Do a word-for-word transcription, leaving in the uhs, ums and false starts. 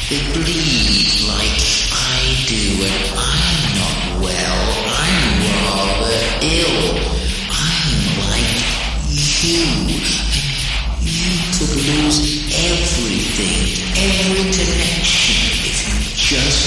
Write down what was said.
They bleed like I do, and I'm not well. I'm rather ill. I'm like you. You could lose everything, every connection, if you just